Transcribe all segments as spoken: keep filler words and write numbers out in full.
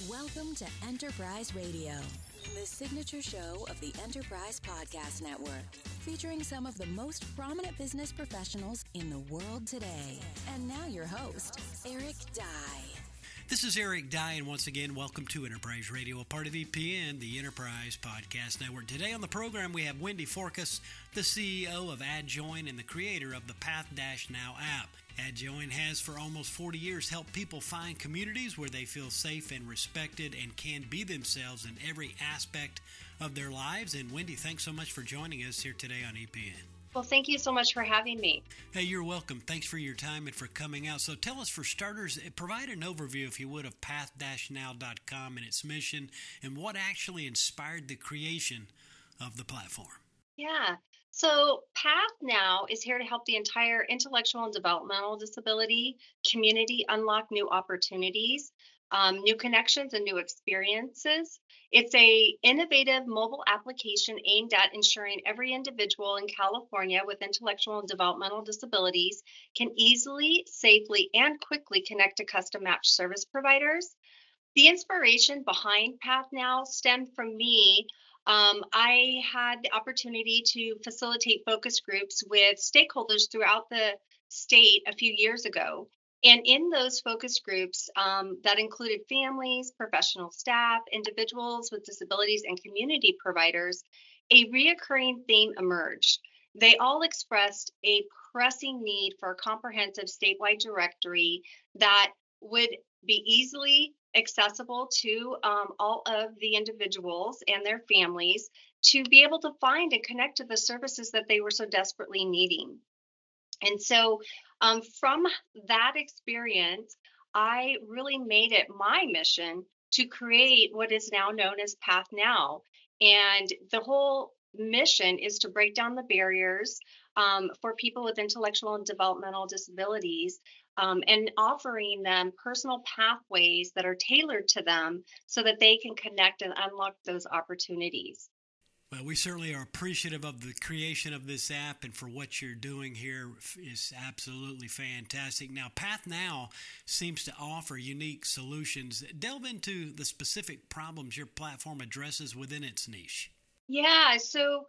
Welcome to Enterprise Radio, the signature show of the Enterprise Podcast Network, featuring some of the most prominent business professionals in the world today. And now your host, Eric Dye. This is Eric Dye, and once again, welcome to Enterprise Radio, a part of E P N, the Enterprise Podcast Network. Today on the program, we have Wendy Forkas, the C E O of Adjoin and the creator of the PathNow app. Adjoin has for almost forty years helped people find communities where they feel safe and respected and can be themselves in every aspect of their lives. And Wendy, thanks so much for joining us here today on E P N. Well, thank you so much for having me. Hey, you're welcome. Thanks for your time and for coming out. So tell us, for starters, provide an overview, if you would, of path dash now dot com and its mission and what actually inspired the creation of the platform. Yeah. So PathNow is here to help the entire intellectual and developmental disability community unlock new opportunities, um, new connections, and new experiences. It's a innovative mobile application aimed at ensuring every individual in California with intellectual and developmental disabilities can easily, safely, and quickly connect to custom matched service providers. The inspiration behind PathNow stemmed from me. Um, I had the opportunity to facilitate focus groups with stakeholders throughout the state a few years ago. And in those focus groups um, that included families, professional staff, individuals with disabilities, and community providers, a reoccurring theme emerged. They all expressed a pressing need for a comprehensive statewide directory that would be easily accessible to um, all of the individuals and their families to be able to find and connect to the services that they were so desperately needing. And so um, from that experience, I really made it my mission to create what is now known as PathNow. And the whole mission is to break down the barriers um, for people with intellectual and developmental disabilities, um, and offering them personal pathways that are tailored to them so that they can connect and unlock those opportunities. Well, we certainly are appreciative of the creation of this app, and for what you're doing here is absolutely fantastic. Now, PathNow seems to offer unique solutions. Delve into the specific problems your platform addresses within its niche. Yeah, so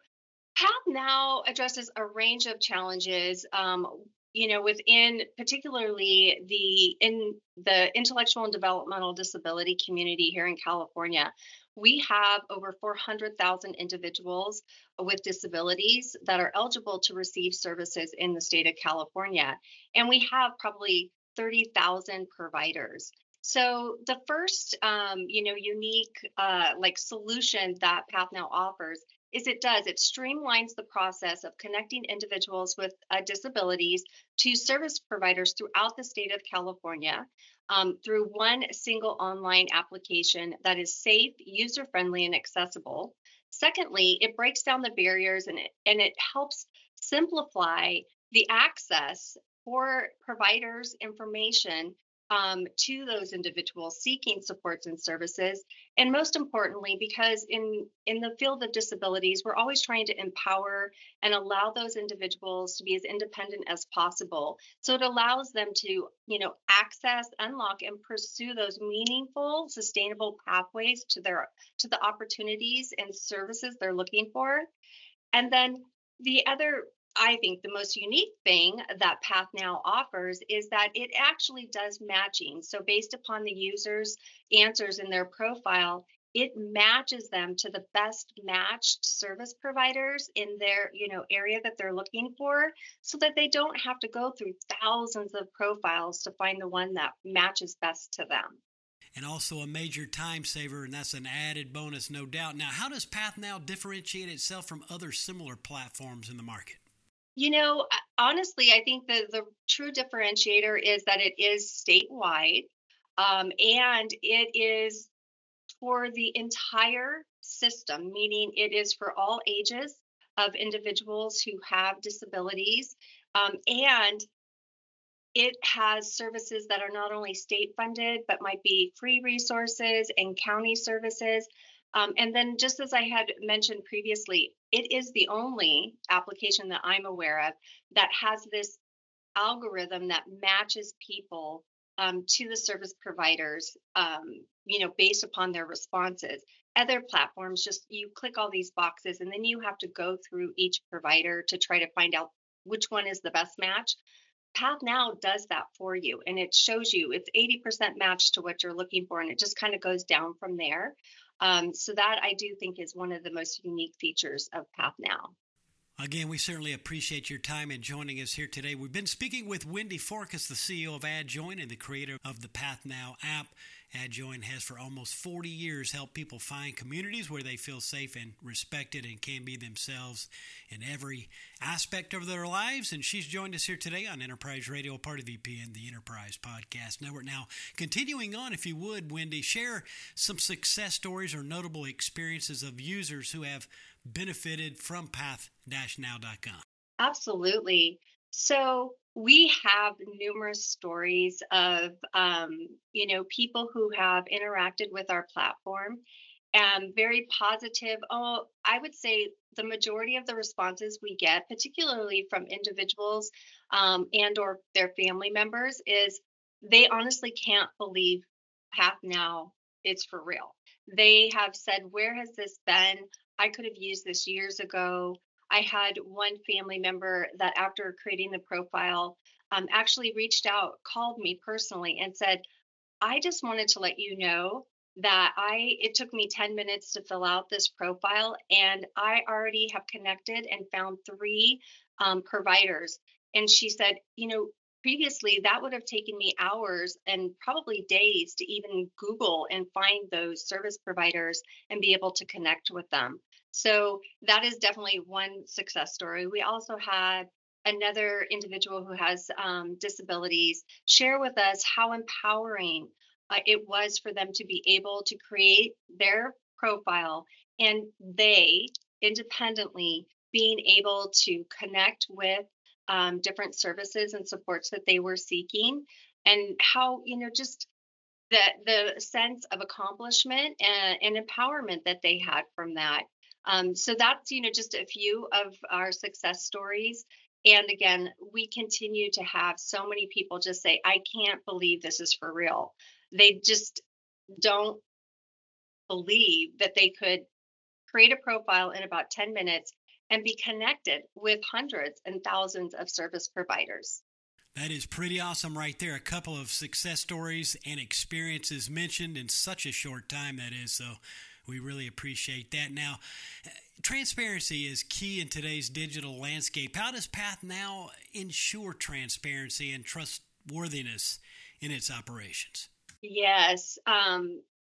PathNow addresses a range of challenges, um, you know, within particularly the in the intellectual and developmental disability community here in California. We have over four hundred thousand individuals with disabilities that are eligible to receive services in the state of California, and we have probably thirty thousand providers. So the first, um, you know, unique uh, like solution that PathNow offers is it does it streamlines the process of connecting individuals with uh, disabilities to service providers throughout the state of California um, through one single online application that is safe, user-friendly, and accessible. Secondly, it breaks down the barriers and it, and it helps simplify the access for providers' information Um, to those individuals seeking supports and services. And most importantly, because in, in the field of disabilities, we're always trying to empower and allow those individuals to be as independent as possible. So it allows them to, you know, access, unlock, and pursue those meaningful, sustainable pathways to their to the opportunities and services they're looking for. And then the other, I think the most unique thing that PathNow offers is that it actually does matching. So based upon the user's answers in their profile, it matches them to the best matched service providers in their, you know, area that they're looking for, so that they don't have to go through thousands of profiles to find the one that matches best to them. And also a major time saver, and that's an added bonus, no doubt. Now, how does PathNow differentiate itself from other similar platforms in the market? You know, honestly, I think the, the true differentiator is that it is statewide, um, and it is for the entire system, meaning it is for all ages of individuals who have disabilities, um, and it has services that are not only state funded, but might be free resources and county services. Um, and then, just as I had mentioned previously, it is the only application that I'm aware of that has this algorithm that matches people um, to the service providers, um, you know, based upon their responses. Other platforms, just you click all these boxes and then you have to go through each provider to try to find out which one is the best match. PathNow does that for you and it shows you it's eighty percent matched to what you're looking for, and it just kind of goes down from there. Um, so that I do think is one of the most unique features of PathNow. Again, we certainly appreciate your time and joining us here today. We've been speaking with Wendy Forkas, the C E O of AdJoin and the creator of the PathNow app. AdJoin has for almost forty years helped people find communities where they feel safe and respected and can be themselves in every aspect of their lives. And she's joined us here today on Enterprise Radio, part of V P N, the Enterprise Podcast Network. Now, continuing on, if you would, Wendy, share some success stories or notable experiences of users who have benefited from path dash now dot com. Absolutely. So we have numerous stories of, um, you know, people who have interacted with our platform and very positive. Oh, I would say the majority of the responses we get, particularly from individuals um, and or their family members, is they honestly can't believe PathNow is for real. They have said, where has this been? I could have used this years ago. I had one family member that after creating the profile um, actually reached out, called me personally and said, I just wanted to let you know that I it took me ten minutes to fill out this profile and I already have connected and found three um, providers. And she said, you know, previously that would have taken me hours and probably days to even Google and find those service providers and be able to connect with them. So that is definitely one success story. We also had another individual who has um, disabilities share with us how empowering uh, it was for them to be able to create their profile and they independently being able to connect with um, different services and supports that they were seeking, and how, you know, just the the sense of accomplishment and, and empowerment that they had from that. Um, so that's, you know, just a few of our success stories. And again, we continue to have so many people just say, I can't believe this is for real. They just don't believe that they could create a profile in about ten minutes and be connected with hundreds and thousands of service providers. That is pretty awesome right there. A couple of success stories and experiences mentioned in such a short time, that is. So we really appreciate that. Now, transparency is key in today's digital landscape. How does PathNow ensure transparency and trustworthiness in its operations? Yes. Um,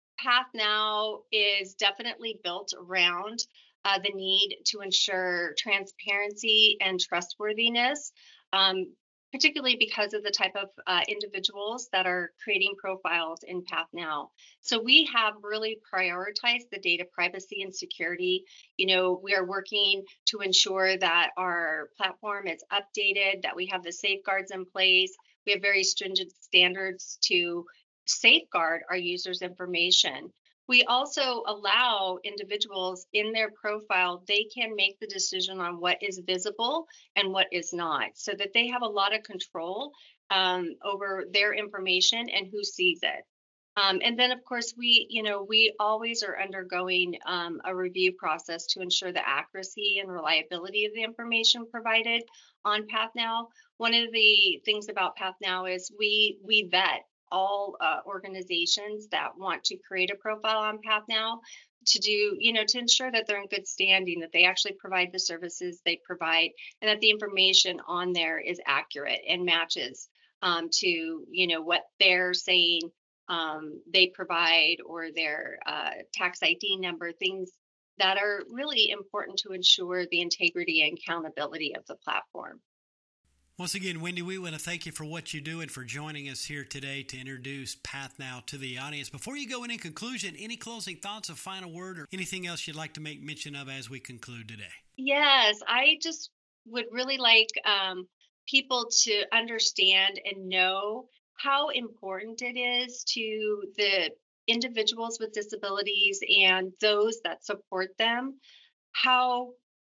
PathNow is definitely built around uh, the need to ensure transparency and trustworthiness, um, particularly because of the type of uh, individuals that are creating profiles in PathNow. So we have really prioritized the data privacy and security. You know, we are working to ensure that our platform is updated, that we have the safeguards in place. We have very stringent standards to safeguard our users' information. We also allow individuals in their profile, they can make the decision on what is visible and what is not, so that they have a lot of control um, over their information and who sees it. Um, and then, of course, we, you know, we always are undergoing um, a review process to ensure the accuracy and reliability of the information provided on PathNow. One of the things about PathNow is we we vet all uh, organizations that want to create a profile on PathNow to do, you know, to ensure that they're in good standing, that they actually provide the services they provide, and that the information on there is accurate and matches um, to, you know, what they're saying um, they provide, or their uh, tax I D number, things that are really important to ensure the integrity and accountability of the platform. Once again, Wendy, we want to thank you for what you do and for joining us here today to introduce PathNow to the audience. Before you go in, in conclusion, any closing thoughts, a final word, or anything else you'd like to make mention of as we conclude today? Yes, I just would really like um, people to understand and know how important it is to the individuals with disabilities and those that support them, how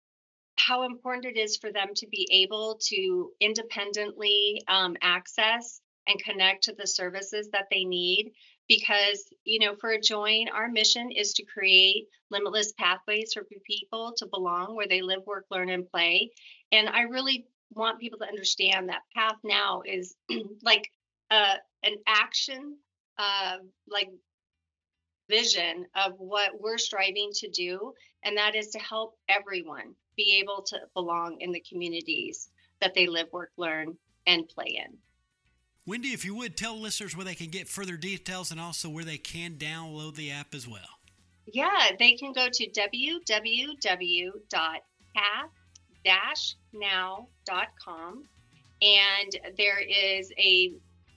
how important it is for them to be able to independently um, access and connect to the services that they need. Because, you know, for Join, our mission is to create limitless pathways for people to belong where they live, work, learn, and play. And I really want people to understand that Path Now is like uh, an action, uh, like vision of what we're striving to do, and that is to help everyone be able to belong in the communities that they live, work, learn, and play in. Wendy, if you would, tell listeners where they can get further details and also where they can download the app as well. Yeah, they can go to w w w dot path dash now dot com, and there is a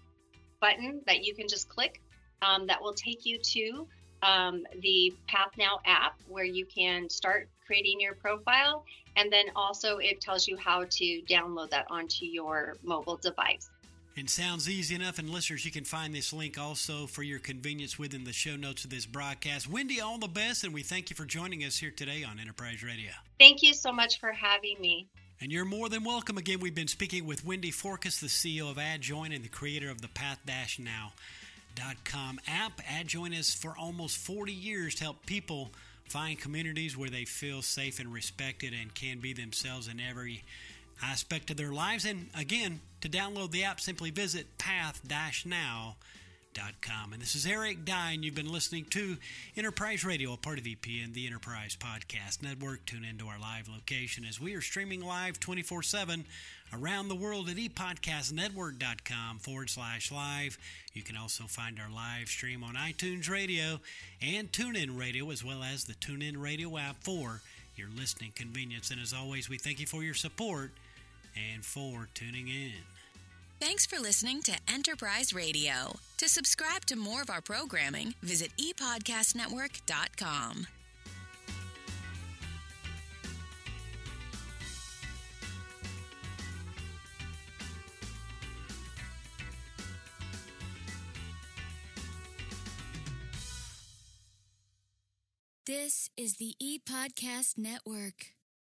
button that you can just click um, that will take you to um, the Path Now app, where you can start creating your profile, and then also it tells you how to download that onto your mobile device. And sounds easy enough, and listeners, you can find this link also for your convenience within the show notes of this broadcast. Wendy, all the best, and we thank you for joining us here today on Enterprise Radio. Thank you so much for having me. And you're more than welcome. Again, we've been speaking with Wendy Forkas, the C E O of AdJoin and the creator of the path dash now dot com app. AdJoin has for almost forty years to help people find communities where they feel safe and respected and can be themselves in every aspect of their lives. And again, to download the app, simply visit path dash now dot com. And this is Eric Dye, and you've been listening to Enterprise Radio, a part of E P N, the Enterprise Podcast Network. Tune into our live location as we are streaming live twenty-four seven around the world at epodcastnetwork.com forward slash live. You can also find our live stream on iTunes Radio and TuneIn Radio, as well as the TuneIn Radio app for your listening convenience. And as always, we thank you for your support and for tuning in. Thanks for listening to Enterprise Radio. To subscribe to more of our programming, visit e podcast network dot com. This is the E-Podcast Network.